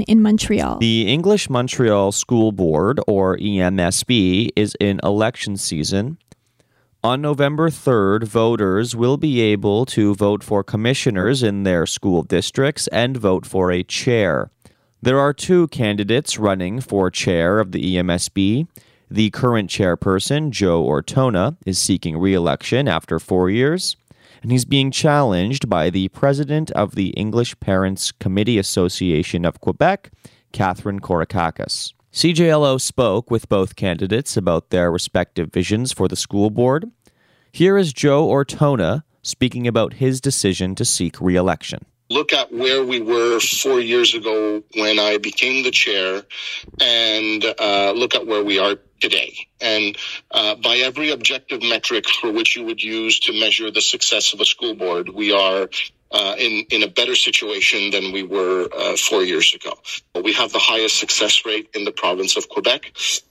in Montreal? The English Montreal School Board, or EMSB, is in election season. On November 3rd, voters will be able to vote for commissioners in their school districts and vote for a chair. There are two candidates running for chair of the EMSB. The current chairperson, Joe Ortona, is seeking re-election after 4 years, and he's being challenged by the president of the English Parents Committee Association of Quebec, Catherine Korakakis. CJLO spoke with both candidates about their respective visions for the school board. Here is Joe Ortona speaking about his decision to seek re-election. Look at where we were 4 years ago when I became the chair and look at where we are today. And by every objective metric for which you would use to measure the success of a school board, we are in a better situation than we were 4 years ago. We have the highest success rate in the province of Quebec.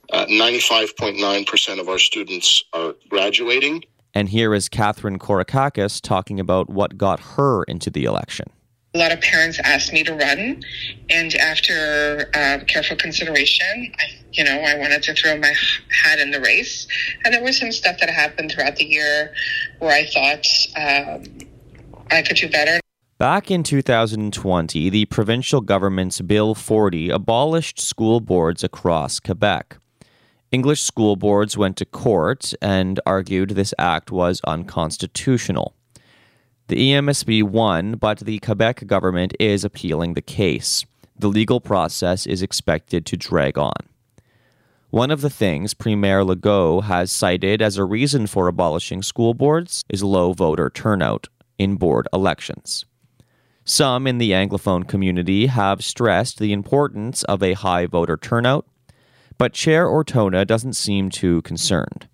95.9% of our students are graduating. And here is Catherine Korakakis talking about what got her into the election. A lot of parents asked me to run, and after careful consideration, I wanted to throw my hat in the race. And there was some stuff that happened throughout the year where I thought I could do better. Back in 2020, the provincial government's Bill 40 abolished school boards across Quebec. English school boards went to court and argued this act was unconstitutional. The EMSB won, but the Quebec government is appealing the case. The legal process is expected to drag on. One of the things Premier Legault has cited as a reason for abolishing school boards is low voter turnout in board elections. Some in the Anglophone community have stressed the importance of a high voter turnout, but Chair Ortona doesn't seem too concerned.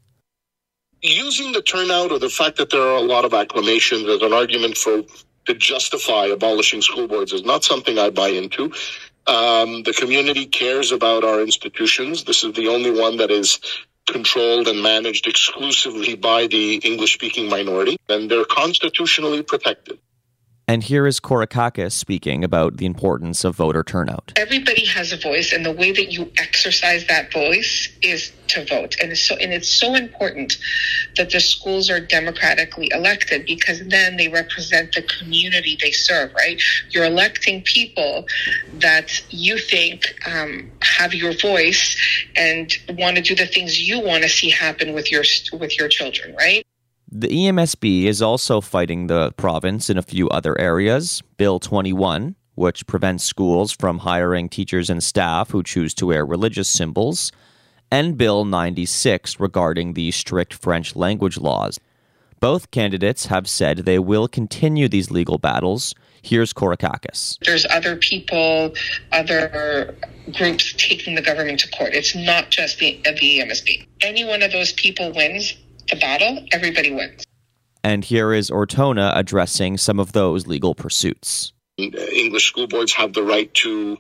Using the turnout or the fact that there are a lot of acclamations as an argument to justify abolishing school boards is not something I buy into. The community cares about our institutions. This is the only one that is controlled and managed exclusively by the English-speaking minority, and they're constitutionally protected. And here is Korakakis speaking about the importance of voter turnout. Everybody has a voice, and the way that you exercise that voice is to vote. And it's so important that the schools are democratically elected, because then they represent the community they serve, right? You're electing people that you think have your voice and want to do the things you want to see happen with your children, right? The EMSB is also fighting the province in a few other areas. Bill 21, which prevents schools from hiring teachers and staff who choose to wear religious symbols, and Bill 96 regarding the strict French language laws. Both candidates have said they will continue these legal battles. Here's Korakakis. There's other people, other groups taking the government to court. It's not just the EMSB. Any one of those people wins the battle, everybody wins. And here is Ortona addressing some of those legal pursuits. English school boards have the right to,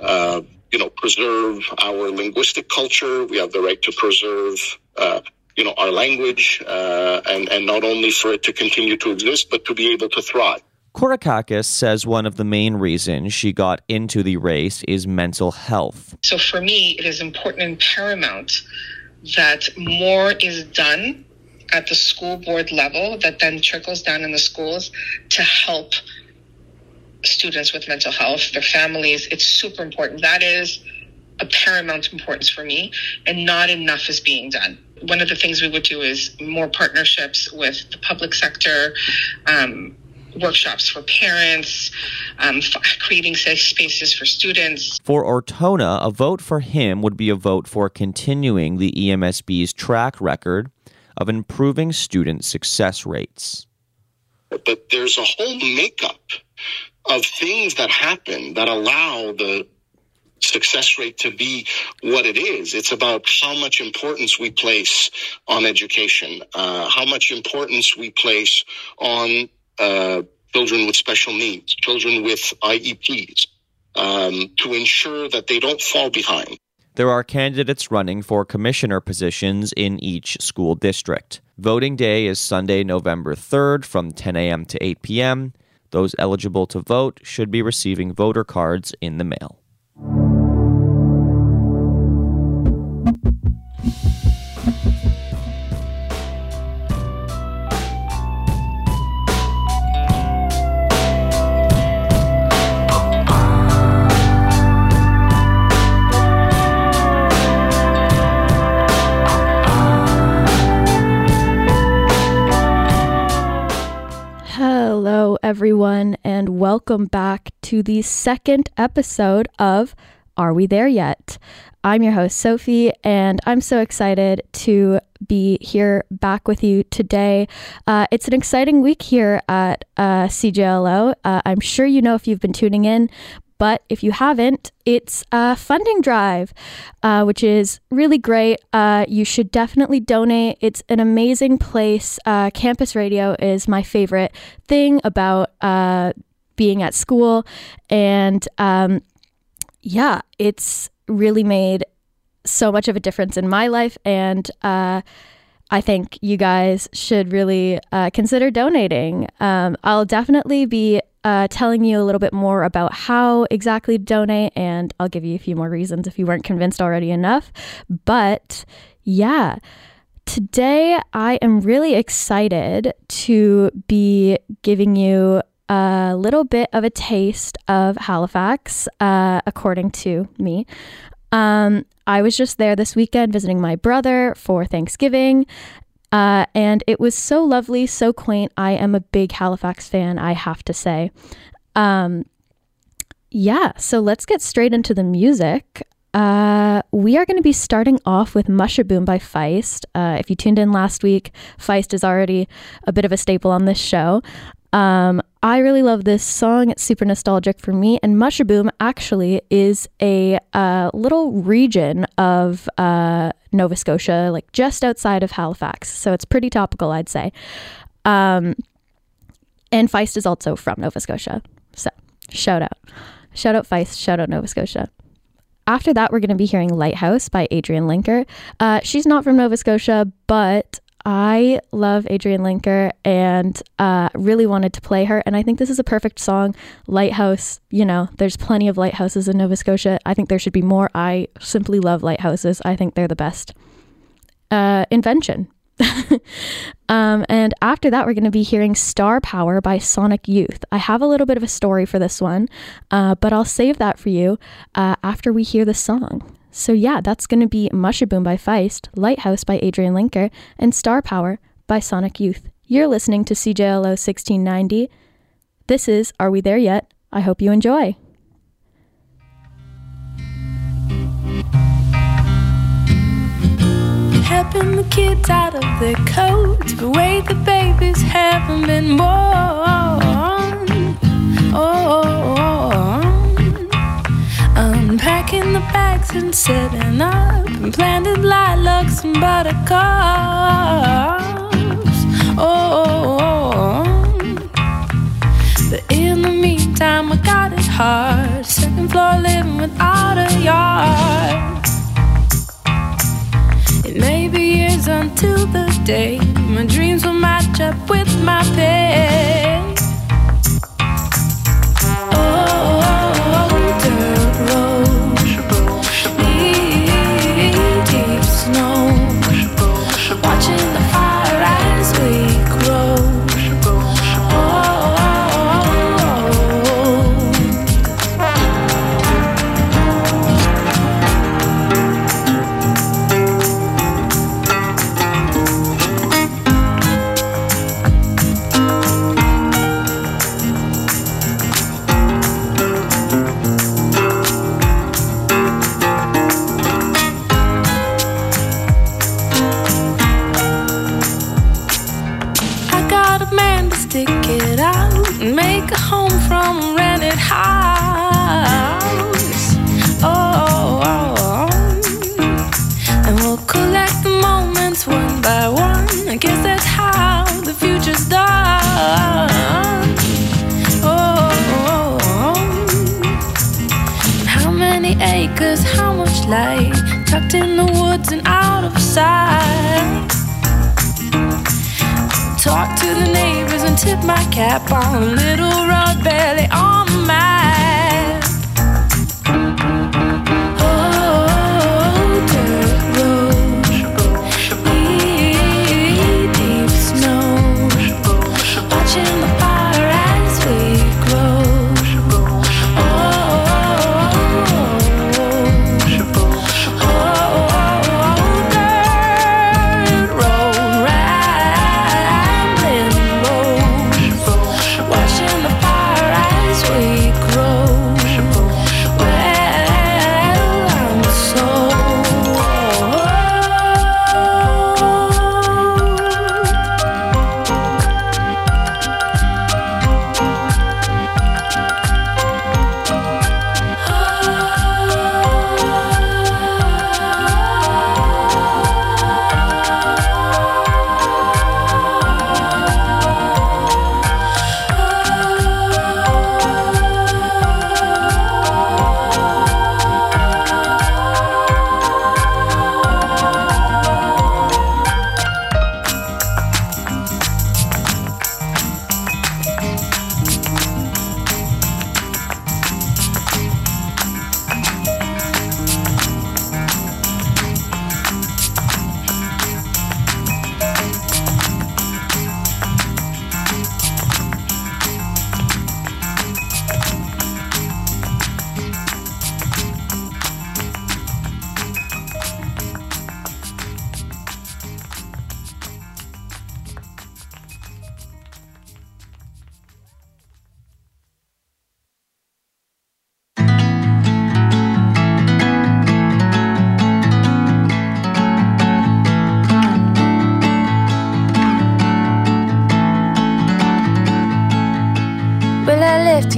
preserve our linguistic culture. We have the right to preserve, our language, and not only for it to continue to exist, but to be able to thrive. Korakakis says one of the main reasons she got into the race is mental health. So for me, it is important and paramount that more is done at the school board level that then trickles down in the schools to help students with mental health, their families. It's super important. That is a paramount importance for me, and not enough is being done. One of the things we would do is more partnerships with the public sector, workshops for parents, creating safe spaces for students. For Ortona, a vote for him would be a vote for continuing the EMSB's track record of improving student success rates. But there's a whole makeup of things that happen that allow the success rate to be what it is. It's about how much importance we place on education, how much importance we place on children with special needs, children with IEPs, to ensure that they don't fall behind. There are candidates running for commissioner positions in each school district. Voting day is Sunday, November 3rd from 10 a.m. to 8 p.m. Those eligible to vote should be receiving voter cards in the mail. everyone, and welcome back to the second episode of Are We There Yet? I'm your host, Sophie, and I'm so excited to be here back with you today. It's an exciting week here at CJLO. I'm sure you know if you've been tuning in, but if you haven't, it's a funding drive, which is really great. You should definitely donate. It's an amazing place. Campus radio is my favorite thing about being at school. And it's really made so much of a difference in my life. And I think you guys should really consider donating. I'll definitely be telling you a little bit more about how exactly to donate, and I'll give you a few more reasons if you weren't convinced already enough. But yeah, today I am really excited to be giving you a little bit of a taste of Halifax, according to me. I was just there this weekend visiting my brother for Thanksgiving. And it was so lovely, so quaint. I am a big Halifax fan, I have to say. So let's get straight into the music. We are going to be starting off with Mushaboom by Feist. If you tuned in last week, Feist is already a bit of a staple on this show. I really love this song. It's super nostalgic for me. And Mushaboom actually is a little region of Nova Scotia, like just outside of Halifax. So it's pretty topical, I'd say. And Feist is also from Nova Scotia. So shout out. Shout out Feist. Shout out Nova Scotia. After that, we're going to be hearing Lighthouse by Adrienne Linker. She's not from Nova Scotia, but I love Adrienne Linker and really wanted to play her. And I think this is a perfect song. Lighthouse, there's plenty of lighthouses in Nova Scotia. I think there should be more. I simply love lighthouses. I think they're the best invention. And after that, we're going to be hearing Star Power by Sonic Youth. I have a little bit of a story for this one, but I'll save that for you after we hear the song. So yeah, that's going to be Mushaboom by Feist, Lighthouse by Adrienne Linker, and Star Power by Sonic Youth. You're listening to CJLO 1690. This is Are We There Yet? I hope you enjoy. Helping the kids out of their coats, but wait, the babies haven't been born. Unpacking the bags and setting up, and planted lilacs and buttercups. But in the meantime, I got it hard. Second floor living without a yard. It may be years until the day my dreams will match up with my pay. Dirt road, knee-deep snow, watching the fire as we grow. Make a home from a rented house. And we'll collect the moments one by one. I guess that's how the future's done. And how many acres, how much light, tucked in the woods and out of sight. Talk to the neighbors and tip my cap on a little road barely on the map. Dirt road, knee-deep snow, watching the fire as we grow. Dirt road, rambling road, watching the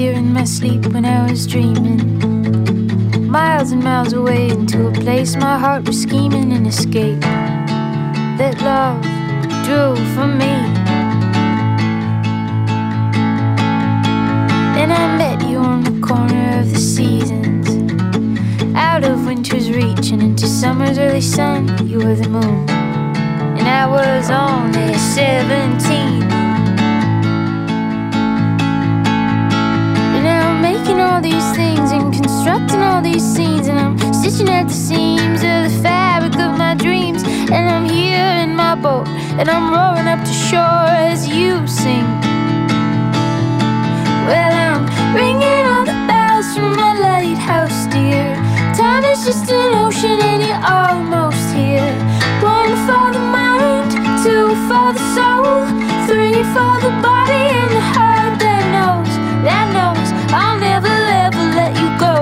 here in my sleep when I was dreaming. Miles and miles away into a place my heart was scheming and escape that love drew from me. Then I met you on the corner of the seasons, out of winter's reach and into summer's early sun. You were the moon, and I was only 17. All these things and constructing all these scenes, and I'm stitching at the seams of the fabric of my dreams. And I'm here in my boat, and I'm rowing up to shore as you sing. Well, I'm ringing all the bells from my lighthouse, dear. Time is just an ocean and you're almost here. 1 for the mind, 2 for the soul, 3 for the body and the heart that knows I'll never ever let you go.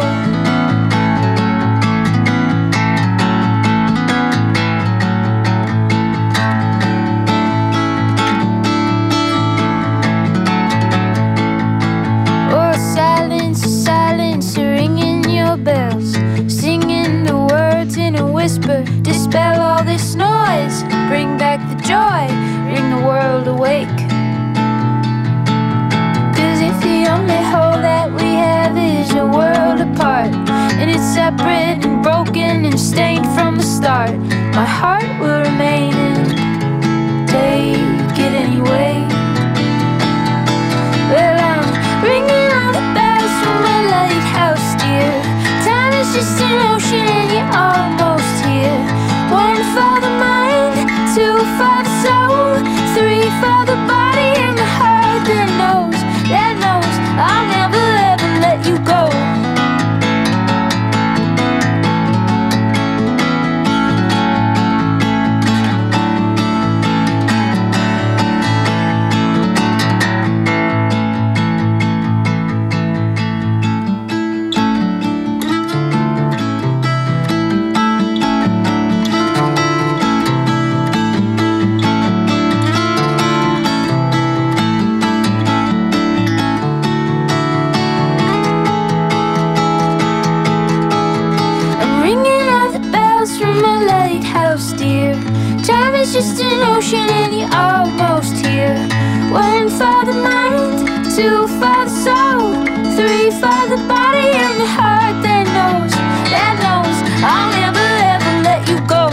Oh, silence, silence, ringing your bells, singing the words in a whisper, dispel all this noise, bring back the joy, ring the world awake. The only whole that we have is a world apart, and it's separate and broken and stained from the start. My heart will remain and take it anyway. Well, I'm ringing all the bells from my lighthouse, dear. Time is just an ocean and you're almost here. 1 for the mind, 2 for the soul, 3 for the body and the heart that knows I'll never ever let you go. It's just an ocean and you're almost here. 1 for the mind, 2 for the soul, 3 for the body and the heart that knows I'll never ever let you go.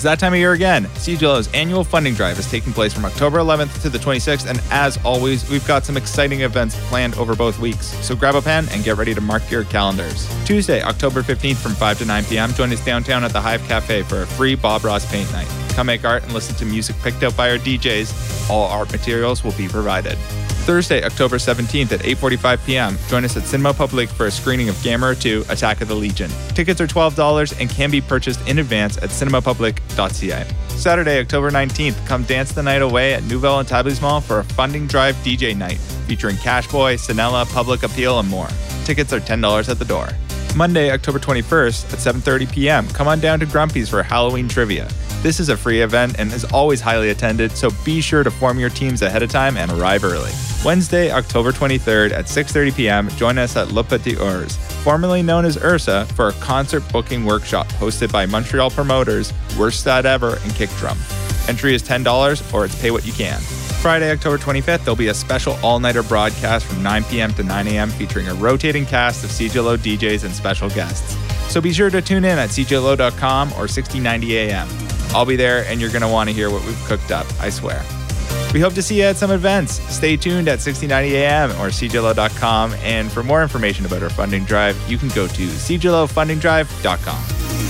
that time of year again. CJLO's annual funding drive is taking place from October 11th to the 26th, and as always, we've got some exciting events planned over both weeks. So grab a pen and get ready to mark your calendars. Tuesday, October 15th from 5 to 9 p.m., join us downtown at the Hive Cafe for a free Bob Ross paint night. Come make art and listen to music picked out by our DJs. All art materials will be provided. Thursday, October 17th at 8:45 p.m., join us at Cinema Public for a screening of Gamera 2, Attack of the Legion. Tickets are $12 and can be purchased in advance at cinemapublic.ca. Saturday, October 19th, come dance the night away at Nouvelle and Table's Mall for a funding drive DJ night featuring Cashboy, Sinella, Public Appeal, and more. Tickets are $10 at the door. Monday, October 21st at 7:30 p.m., come on down to Grumpy's for Halloween trivia. This is a free event and is always highly attended, so be sure to form your teams ahead of time and arrive early. Wednesday, October 23rd at 6:30 p.m., join us at Le Petit Ours, formerly known as Ursa, for a concert booking workshop hosted by Montreal promoters Worst Stat Ever and Kick Drum. Entry is $10 or it's pay what you can. Friday, October 25th, there'll be a special all-nighter broadcast from 9 p.m. to 9 a.m. featuring a rotating cast of CJLO DJs and special guests. So be sure to tune in at cjlo.com or 1690 AM. I'll be there and you're going to want to hear what we've cooked up, I swear. We hope to see you at some events. Stay tuned at 1690 AM or cjlo.com, and for more information about our funding drive, you can go to cjlofundingdrive.com.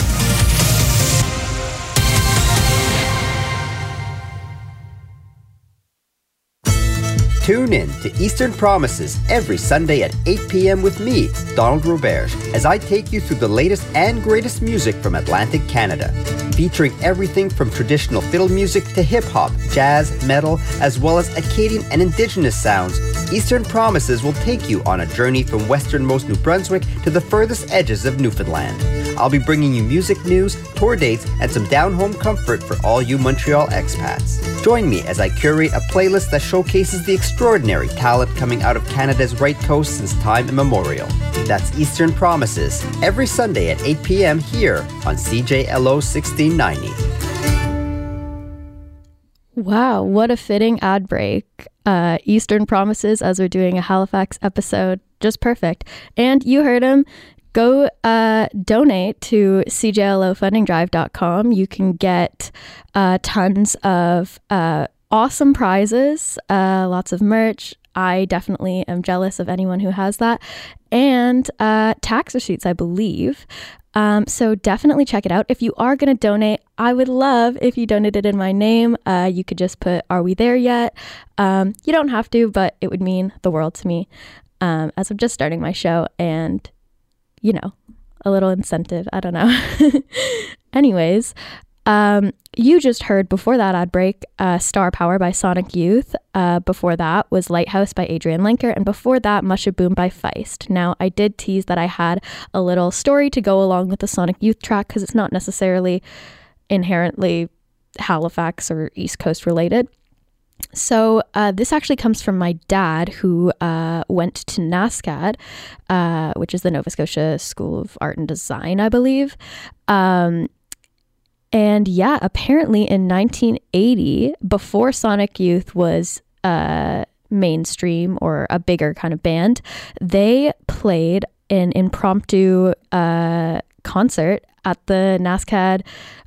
Tune in to Eastern Promises every Sunday at 8 p.m. with me, Donald Robert, as I take you through the latest and greatest music from Atlantic Canada, featuring everything from traditional fiddle music to hip-hop, jazz, metal, as well as Acadian and Indigenous sounds. Eastern Promises will take you on a journey from westernmost New Brunswick to the furthest edges of Newfoundland. I'll be bringing you music news, tour dates, and some down-home comfort for all you Montreal expats. Join me as I curate a playlist that showcases the extraordinary talent coming out of Canada's right coast since time immemorial. That's Eastern Promises, every Sunday at 8 p.m. here on CJLO 1690. Wow, what a fitting ad break. Eastern Promises, as we're doing a Halifax episode, just perfect. And you heard him. Go donate to cjlofundingdrive.com. You can get tons of awesome prizes, lots of merch. I definitely am jealous of anyone who has that. And tax receipts, I believe. So definitely check it out. If you are going to donate, I would love if you donated in my name. You could just put, "Are we there yet?" You don't have to, but it would mean the world to me, as I'm just starting my show, and you know, a little incentive. I don't know. Anyways, you just heard before that ad break, Star Power by Sonic Youth. Before that was Lighthouse by Adrian Lenker. And before that, Musha Boom by Feist. Now, I did tease that I had a little story to go along with the Sonic Youth track because it's not necessarily inherently Halifax or East Coast related. So this actually comes from my dad, who went to NSCAD, which is the Nova Scotia School of Art and Design, I believe. And yeah, apparently in 1980, before Sonic Youth was mainstream or a bigger kind of band, they played an impromptu concert at the NSCAD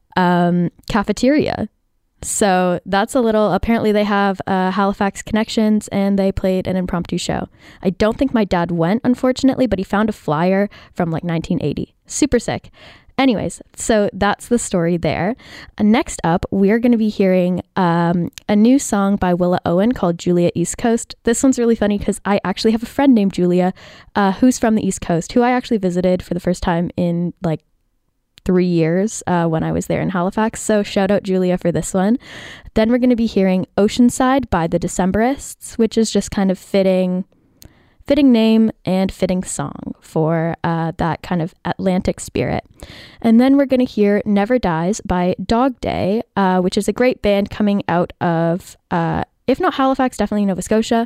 cafeteria. So that's a little, apparently they have Halifax connections, and they played an impromptu show. I don't think my dad went, unfortunately, but he found a flyer from like 1980. Super sick. Anyways, so that's the story there. Next up, we're going to be hearing a new song by Willa Owen called Julia East Coast. This one's really funny because I actually have a friend named Julia who's from the East Coast, who I actually visited for the first time in like 3 years when I was there in Halifax. So shout out Julia for this one. Then we're going to be hearing Oceanside by the Decemberists, which is just kind of fitting name and fitting song for that kind of Atlantic spirit. And then we're going to hear Never Dies by Dog Day, which is a great band coming out of, if not Halifax, definitely Nova Scotia.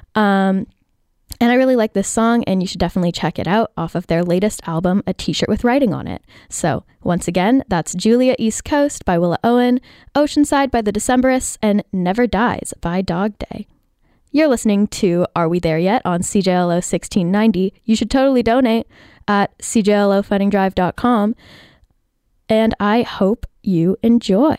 And I really like this song, and you should definitely check it out off of their latest album, A T-Shirt with Writing on It. So once again, that's Julia East Coast by Willa Owen, Oceanside by the Decemberists, and Never Dies by Dog Day. You're listening to Are We There Yet on CJLO 1690. You should totally donate at cjlofundingdrive.com. and I hope you enjoy.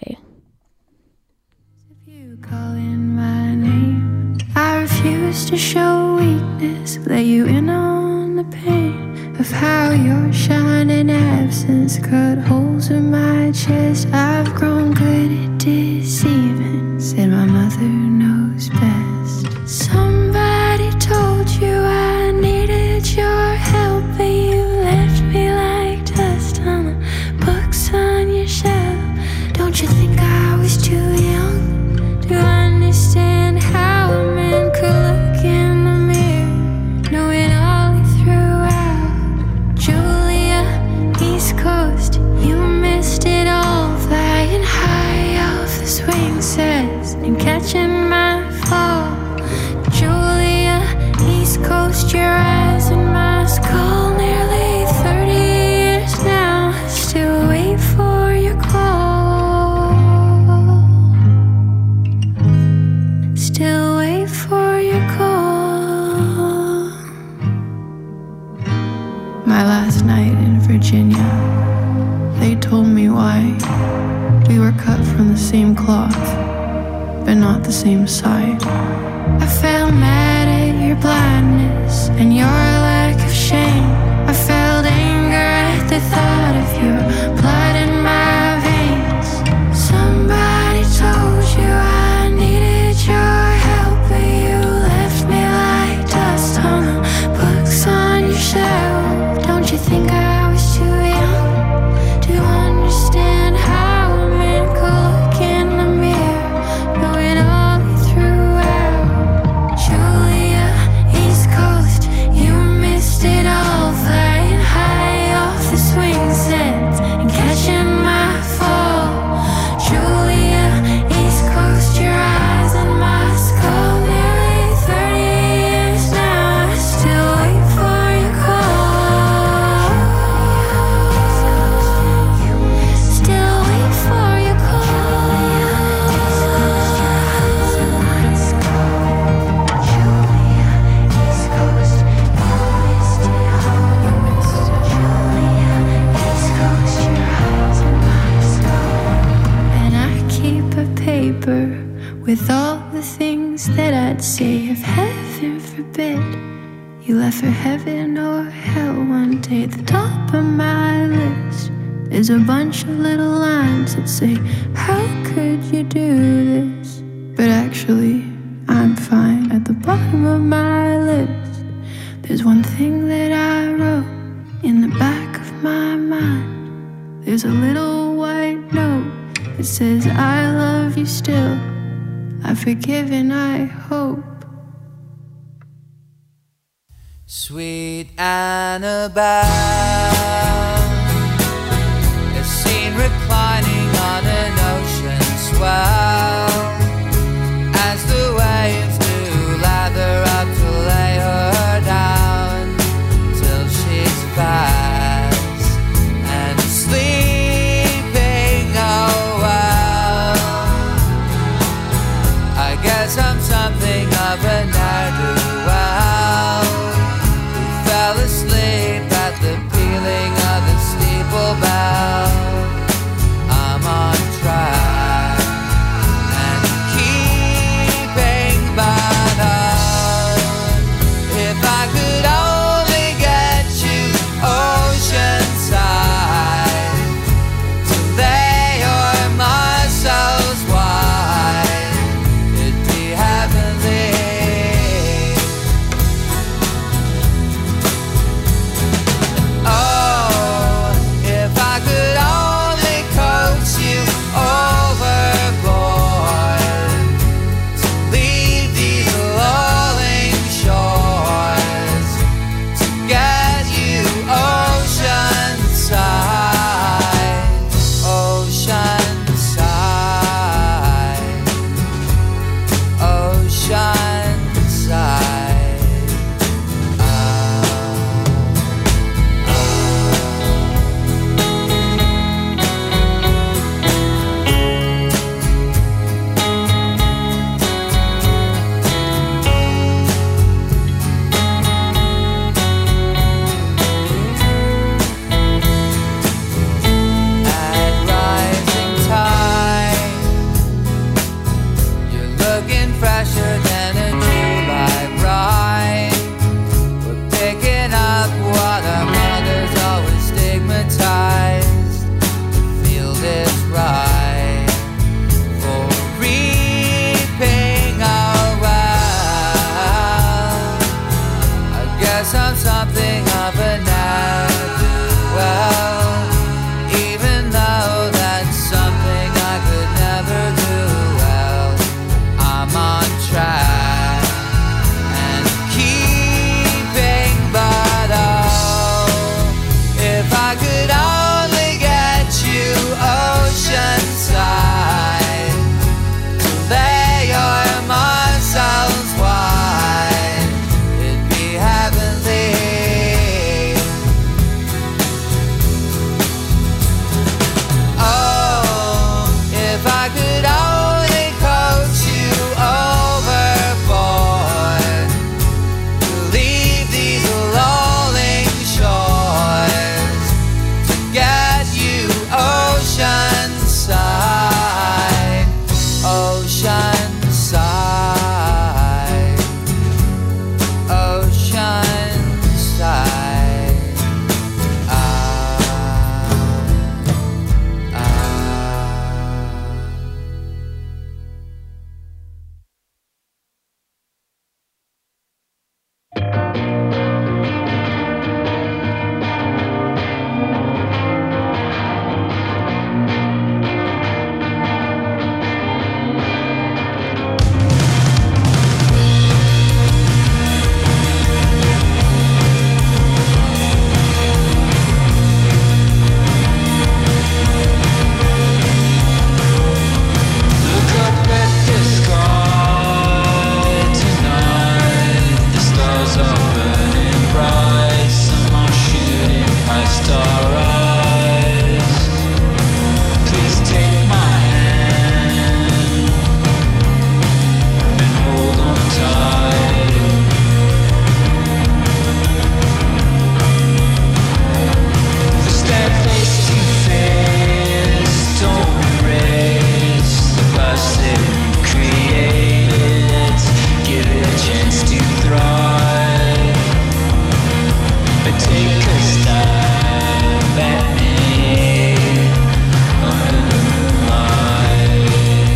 If you calling my name, I refuse to show weakness. Let you in on the pain of how your shining absence cut holes in my chest. I've grown good at deceiving, said my mother knows best. Somebody told you I needed your help, but you left me like dust on the books on your shelf. Don't you think I was too young to understand how a man could look in the mirror, knowing all he threw out? Julia, East Coast, you missed it all, flying high off the swing sets and catching my fall. Julia, East Coast, your eyes in my skull. Nearly 30 years now, still wait for your call. Still wait for your call. My last night in Virginia, they told me why we were cut from the same cloth, but not the same side. I felt mad at your blindness and your lack of shame. I felt anger at the thought of your blood in my veins. Somebody told you I needed your help, but you left me like dust on the books on your shelf. Don't you think I was too young to understand how a man could look in the mirror, knowing all he threw out? Julia, East Coast, you missed it all, flying high off the swing sets and catching my fall. Julia, East Coast, your eyes in my skull. Nearly 30 years now, I still wait for your call. Still wait for your And I keep a paper with all the things that I'd say if heaven forbid you left for heaven or hell one day. At the top of my list, there's a bunch of little lines that say, how could you do this? But actually, I'm fine. At the bottom of my list, there's one thing that I wrote in the back of my mind. There's a little white note that says, I love you still. I've forgiven, I hope. Sweet Annabelle is seen reclining on an ocean swell as the waves do lather up to lay her down till she's fast and sleeping. Oh well, I guess I'm something of a ne'er-do-well who fell asleep at the beach guess I'm something of a ne'er-do-well, even though that's something I could never do well. I'm on track and keeping, but oh, if I could only get you oceanside, to lay your muscles wide, it'd be heavenly. Oh, if I could only coax you overboard, to leave these rolling shores, to get you oceanside, oceanside, oceanside. Ah, ah. Look up at the sky tonight. The stars are burning bright. Some are shooting past our eyes. Please take my hand and hold on tight. Stand face to face, don't erase the past that we created. Give it a chance to thrive, but take a stab at me under the moonlight.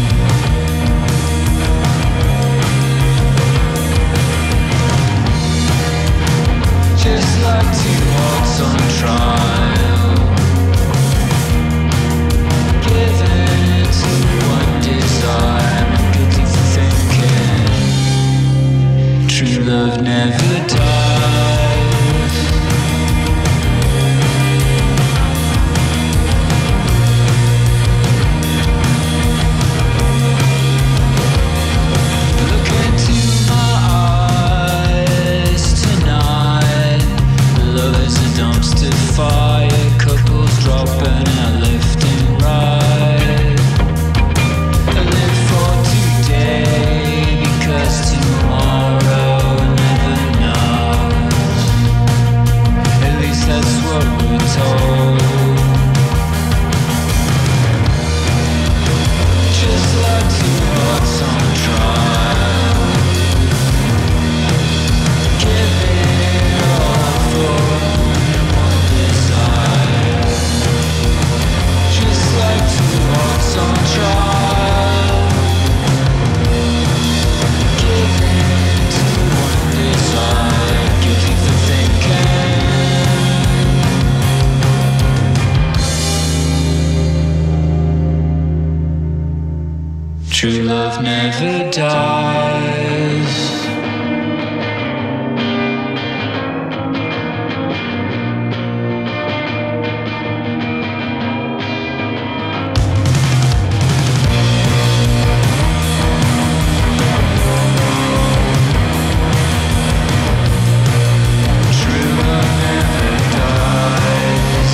Just like two hearts on trial, given to one desire, guilty for thinking. True love never dies. Look into my eyes tonight. Love is a dumpster fire. Couples dropping out left and right. I live for today because tomorrow never knows. At least that's what we're told. Just like two hearts on trial, give it all for one desire. Just like two hearts on trial, give it to one desire. Guilty for thinking. True love never dies. True love never dies.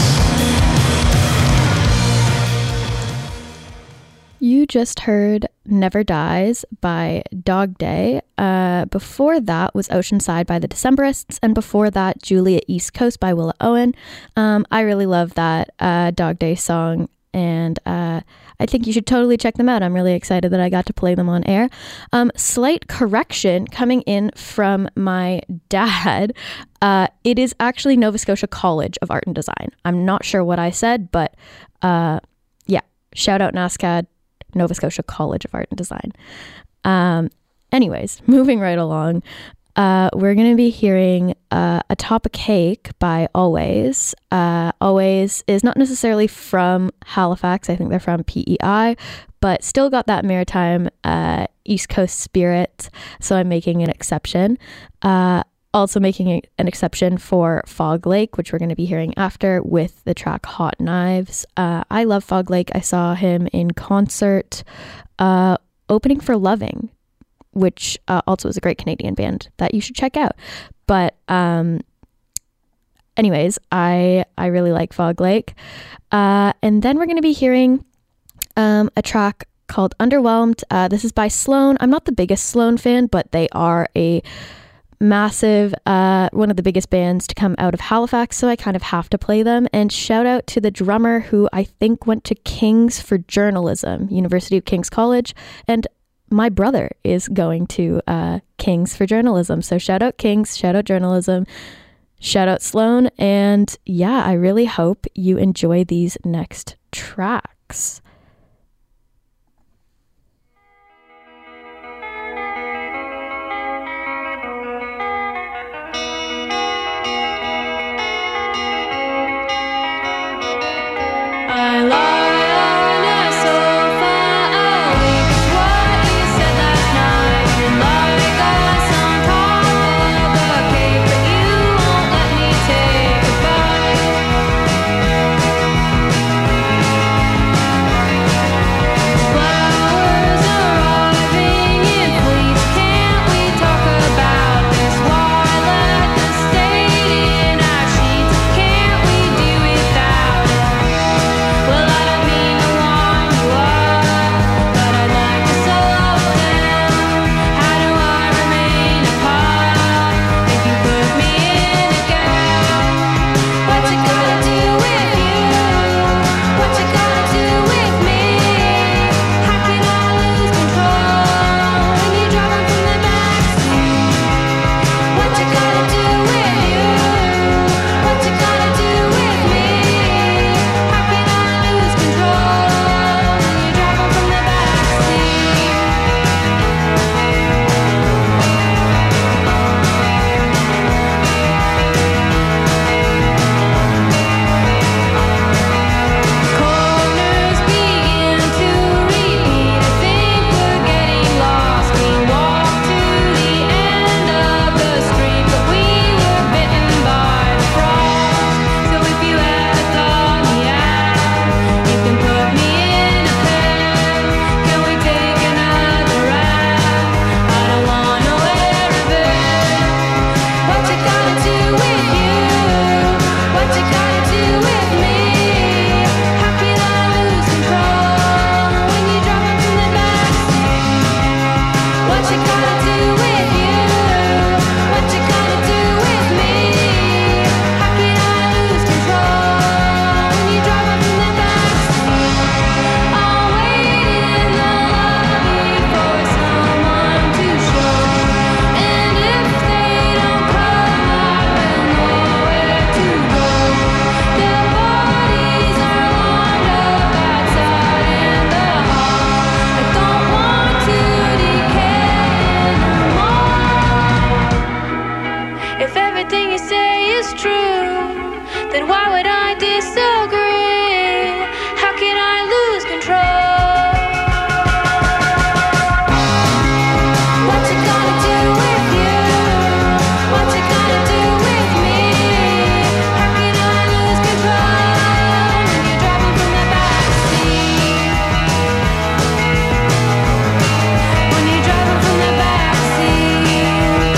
You just heard Never Dies by Dog Day. Before that was Oceanside by the Decemberists, and before that, Julia East Coast by Willa Owen. I really love that Dog Day song, and I think you should totally check them out. I'm really excited that I got to play them on air. Slight correction coming in from my dad. It is actually Nova Scotia College of Art and Design. I'm not sure what I said, but yeah, shout out NASCAD, Nova Scotia College of Art and Design. Anyways, moving right along, we're going to be hearing a Atop a Cake by Always. Always is not necessarily from Halifax. I think they're from PEI, but still got that maritime East Coast spirit. So I'm making an exception. Also making an exception for Fog Lake, which we're going to be hearing after with the track Hot Knives. I love Fog Lake. I saw him in concert opening for Loving, which also is a great Canadian band that you should check out. But anyways, I really like Fog Lake. And then we're going to be hearing a track called Underwhelmed. This is by Sloan. I'm not the biggest Sloan fan, but they are a massive, one of the biggest bands to come out of Halifax, so I kind of have to play them. And shout out to the drummer who I think went to King's for journalism, University of King's College, and my brother is going to King's for journalism. So shout out King's, shout out journalism, shout out Sloan, and yeah, I really hope you enjoy these next tracks. I lie on a sofa awake. It's what you said last night. You're like us on top of a cake, but you won't let me take a bite. Flowers arriving in fleets. Can't we talk about this? Why let the state in our sheets? Can't we do without it? Well, I don't mean to wind you up, but I'd like to slow down. How do I remain apart if you put me in a gown? What you gotta do with you? What you gotta do with me? How can I lose control when you drop it from the backseat? What you gotta do with you? What you gotta do with me? How can I lose control when you drop it from the backseat? Corners begin to repeat. I think we're getting lost. We walked to the end of the street, but we were bitten by the frost. So if you ever thought me out, you can put me in a pen. Can we take another round? I don't want no air of it. What you gotta do with you? What you gotta do with me? How can I lose control when you drop it from the backseat? What you gotta do with you? What you gotta do with me? How can I lose control when you drop it from the backseat? I'll wait in the lobby for someone to show, and if they don't come, I will know where to go. Their bodies are lined up outside in the hall. I don't want to decay anymore. If everything you say is true, then why would I disagree? How can I lose control? What you gonna do with you? What you gonna do with me? How can I lose control when you drop it from the backseat? When you drop it from the backseat.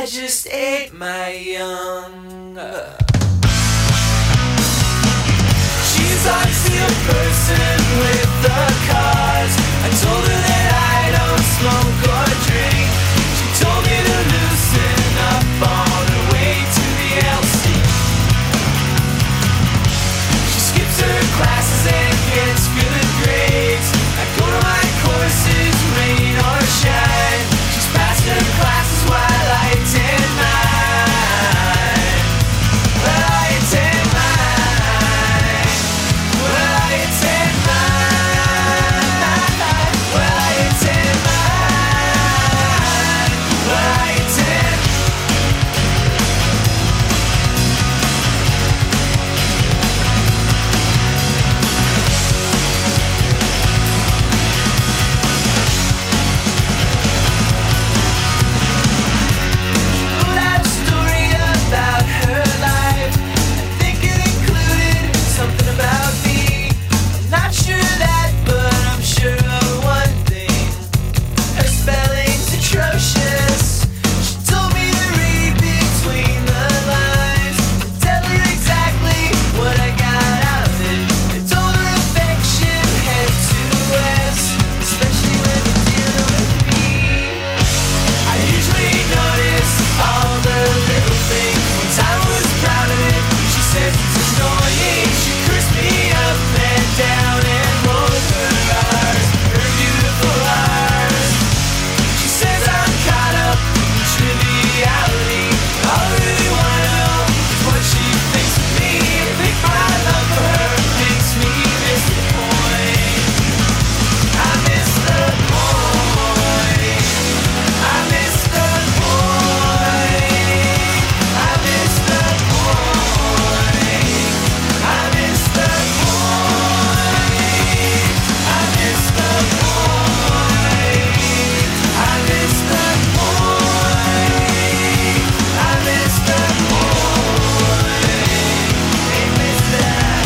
I just ate my young. She's obviously a person with the cause. I told her that I don't smoke or drink. She told me to loosen up on her way to the LC. She skips her classes and gets good grades. I go to my courses, rain or shine. She's passed her classes while I attend mine. Well, I attend mine. Well, I attend mine. Well, I attend mine. Well, I attend. Wrote out a story about her life. I think it included something about me. I'm not sure that, but I'm sure of one thing. Her spelling's atrocious. She told me to read between the lines and tell her exactly what I got out of it. I told her affection had two F's, especially when you're dealing with me. I usually notice all the little things. Once I was proud of it, she says it's annoying. She cursed me up and down and rolled her R's, her beautiful R's. She says I'm caught up in triviality. All I really wanna know is what she thinks of me. I think my love for her makes me miss the point. I miss the point. I miss the point. I miss the point. I miss the point. I miss the point. I miss the point. I miss the point. They miss that.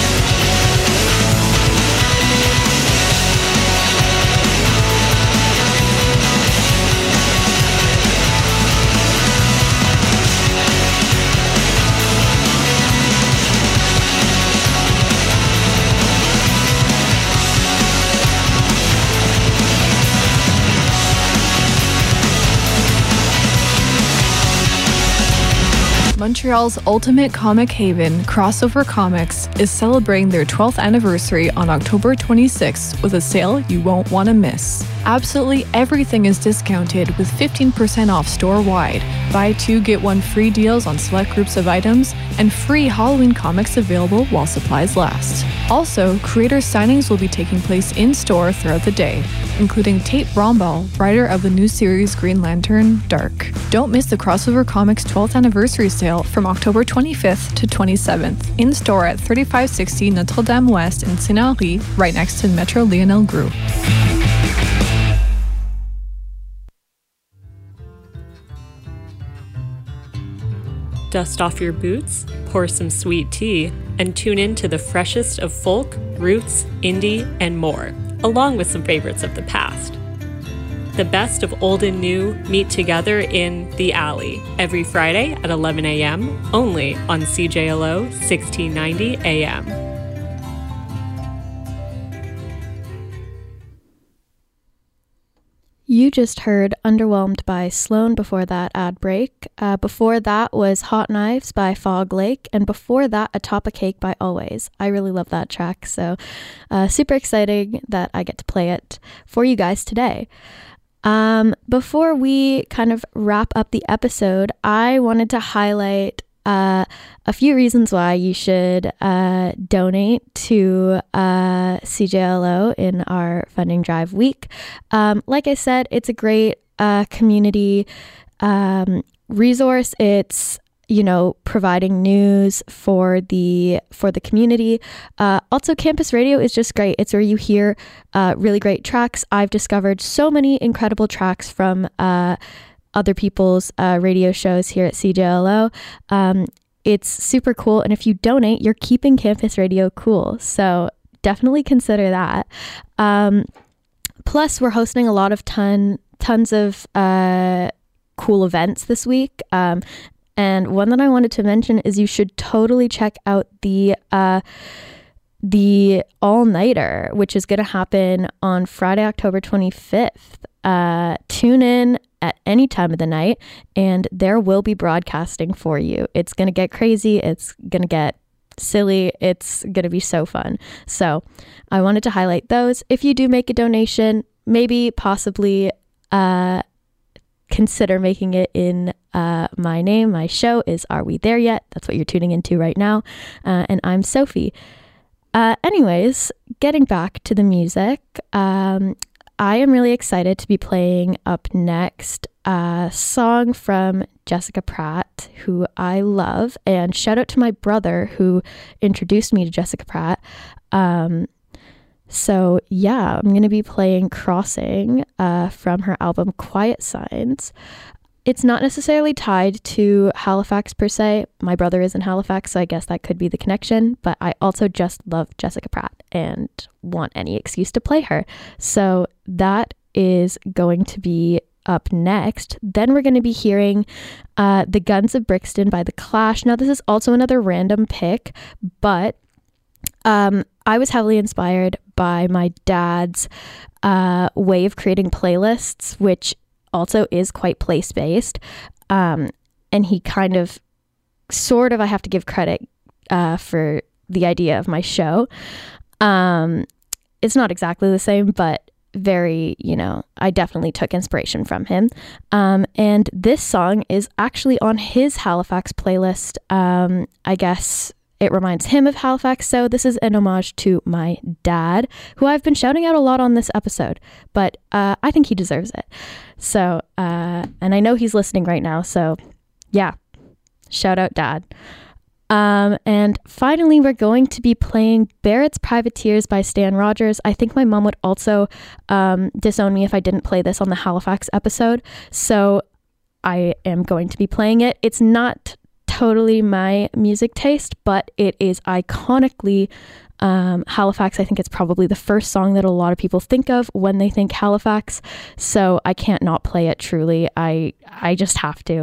Montreal's ultimate comic haven, Crossover Comics, is celebrating their 12th anniversary on October 26th with a sale you won't want to miss. Absolutely everything is discounted with 15% off store-wide, buy two get one free deals on select groups of items, and free Halloween comics available while supplies last. Also, creator signings will be taking place in-store throughout the day, including Tate Bromball, writer of the new series Green Lantern, Dark. Don't miss the Crossover Comics 12th anniversary sale from October 25th to 27th, in-store at 3560 Notre-Dame West in Saint-Henri, right next to Metro Lionel Groulx. Dust off your boots, pour some sweet tea, and tune in to the freshest of folk, roots, indie, and more, along with some favorites of the past. The best of old and new meet together in The Alley every Friday at 11 a.m., only on CJLO 1690 AM. You just heard Underwhelmed by Sloan before that ad break. Before that was Hot Knives by Fog Lake. And before that, Atop a Cake by Always. I really love that track. So super exciting that I get to play it for you guys today. Before we kind of wrap up the episode, I wanted to highlight a few reasons why you should donate to CJLO in our funding drive week. Like I said, it's a great community resource. It's providing news for the community. Also, campus radio is just great. It's where you hear really great tracks. I've discovered so many incredible tracks from other people's radio shows here at CJLO. It's super cool. And if you donate, you're keeping campus radio cool. So definitely consider that. Plus, we're hosting a lot of tons of cool events this week. And one that I wanted to mention is you should totally check out the all-nighter, which is going to happen on Friday, October 25th. Tune in at any time of the night, and there will be broadcasting for you. It's going to get crazy. It's going to get silly. It's going to be so fun. So I wanted to highlight those. If you do make a donation, maybe possibly consider making it in my name. My show is Are We There Yet? That's what you're tuning into right now. And I'm Sophie. Anyways, getting back to the music, I am really excited to be playing up next a song from Jessica Pratt, who I love, and shout out to my brother who introduced me to Jessica Pratt. So yeah, I'm going to be playing Crossing from her album Quiet Signs. It's not necessarily tied to Halifax per se. My brother is in Halifax, so I guess that could be the connection, but I also just love Jessica Pratt and want any excuse to play her. So that is going to be up next. Then we're going to be hearing The Guns of Brixton by The Clash. Now, this is also another random pick, but I was heavily inspired by my dad's way of creating playlists, which also is quite place-based. And he kind of, sort of, I have to give credit for the idea of my show. It's not exactly the same, but very, I definitely took inspiration from him. And this song is actually on his Halifax playlist. I guess it reminds him of Halifax, so this is an homage to my dad, who I've been shouting out a lot on this episode, but I think he deserves it. So, and I know he's listening right now, so yeah, shout out Dad. And finally, we're going to be playing Barrett's Privateers by Stan Rogers. I think my mom would also disown me if I didn't play this on the Halifax episode, so I am going to be playing it. It's not totally my music taste, but it is iconically Halifax. I think it's probably the first song that a lot of people think of when they think Halifax, so I can't not play it. Truly, I just have to.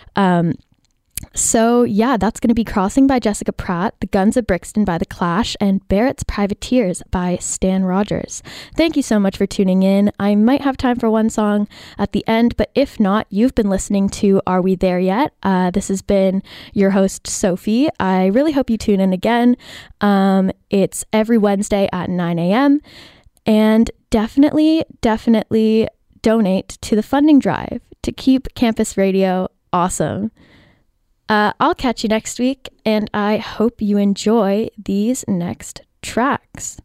So yeah, that's going to be Crossing by Jessica Pratt, The Guns of Brixton by The Clash, and Barrett's Privateers by Stan Rogers. Thank you so much for tuning in. I might have time for one song at the end, but if not, you've been listening to Are We There Yet? This has been your host, Sophie. I really hope you tune in again. It's every Wednesday at 9 a.m. And definitely donate to the funding drive to keep campus radio awesome. I'll catch you next week, and I hope you enjoy these next tracks.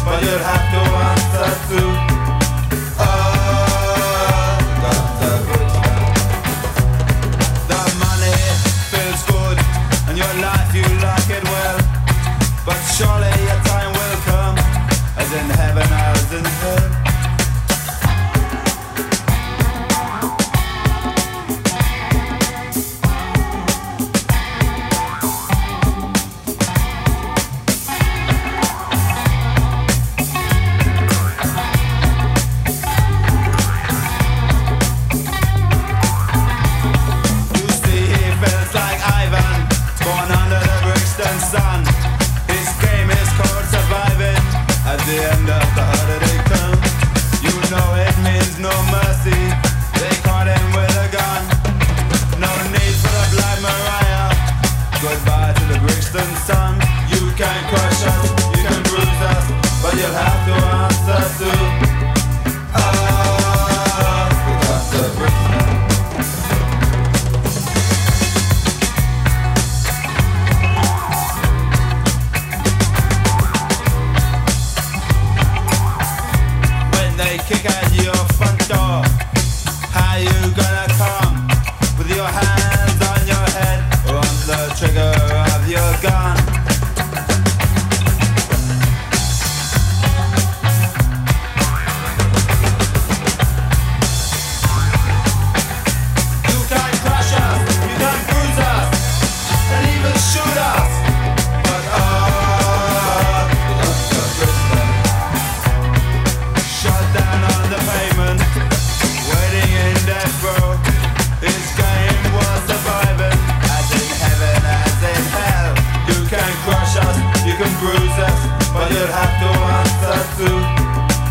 but you'll have to answer to. The money feels good, and your life you like it well, but surely your time will come, as in heaven as in hell. The end of the holiday comes. You know it means no mercy. They caught him with a gun. No need for the Black Mariah. Goodbye to the Brixton Sun. You can crush us, you can bruise us, but you'll have to answer to us. Because the Brixton. Kick at your front door. How you gonna come? With your hands on your head or on the trigger of your gun? You can crush us, you can bruise us, and even shoot us. But shut down on the pavement, waiting in death row. His game was surviving, as in heaven, as in hell. You can crush us, you can bruise us, but you'll have to answer to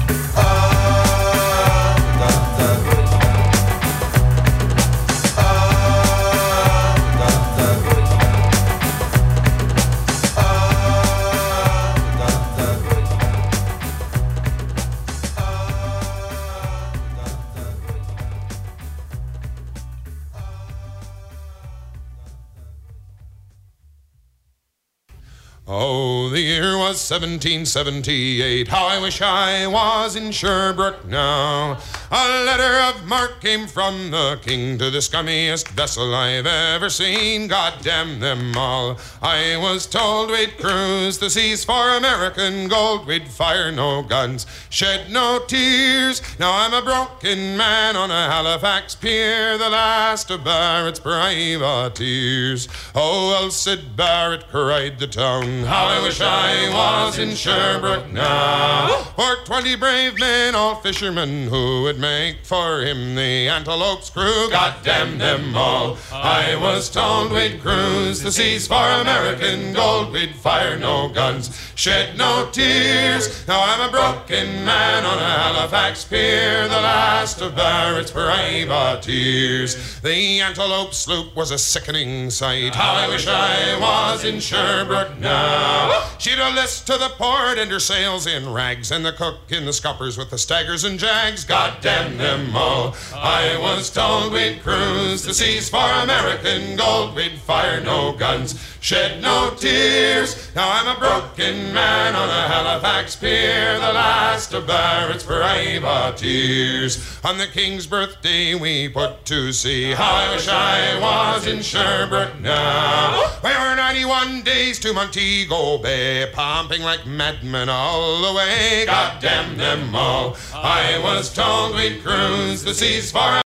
Oh, the year was 1778. How I wish I was in Sherbrooke now. A letter of marque came from the king to the scummiest vessel I've ever seen. God damn them all. I was told we'd cruise the seas for American gold. We'd fire no guns, shed no tears. Now I'm a broken man on a Halifax pier, the last of Barrett's privateers. Oh, Elcid Barrett, cried the town, how I wish I was in Sherbrooke now. For 20 brave men, all fishermen, who would make for him the Antelope's crew. God damn them all. I was told we'd cruise the seas for American gold. We'd fire no guns, shed no tears. Now I'm a broken man on a Halifax pier, the last of Barrett's privateers. The Antelope sloop was a sickening sight. How I wish I was in Sherbrooke now. She'd a list to the port and her sails in rags, and the cook in the scuppers with the staggers and jags. God damn them all. I was told we'd cruise the seas for American gold. We'd fire no guns, shed no tears. Now I'm a broken man on a Halifax pier, the last of Barrett's privateers. On the King's birthday we put to sea. How I wish I was in Sherbrooke now. We were 91 days to Montego Bay, pumping like madmen all the way. God damn them all. I was told we'd cruise the seas for